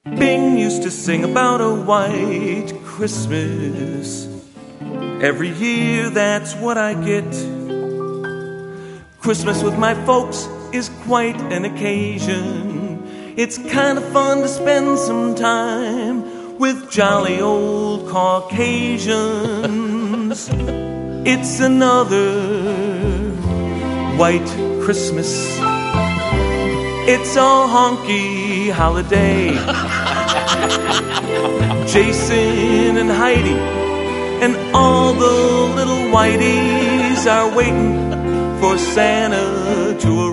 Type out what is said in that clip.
Bing used to sing about a white Christmas. Every year that's what I get. Christmas with my folks is quite an occasion. It's kind of fun to spend some time with jolly old Caucasians. It's another white Christmas. It's a honky holiday. Jason and Heidi and all the little whiteys are waiting for Santa to